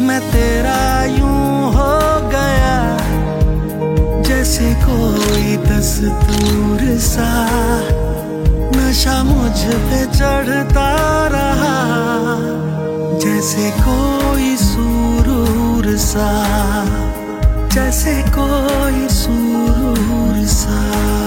मैं तेरा यूं हो गया जैसे कोई दस्तूर सा, नशा मुझ पे चढ़ता रहा जैसे कोई सुरूर सा, जैसे कोई सुरूर सा।